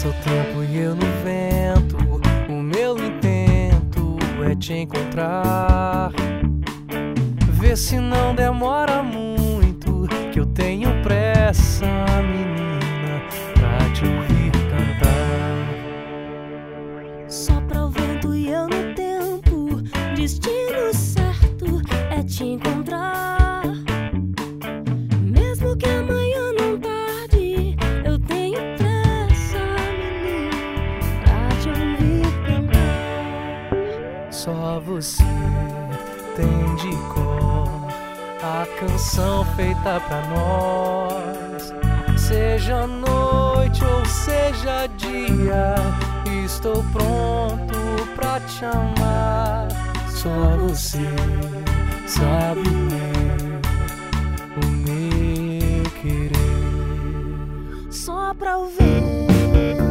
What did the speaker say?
Passa o tempo e eu no vento. O meu intento é te encontrar. Vê se não demora muito, que eu tenho pressa, menina, pra te ouvir cantar. Sopra o vento e eu no tempo. Destino certo é te encontrar. Mesmo que amanhã não tarde, eu tenho pressa, menina, pra te ouvir cantar. Só você tem de cor a canção feita pra nós. Seja noite ou seja dia, estou pronto pra te amar. Só você sabe o meu querer. Sopra o vento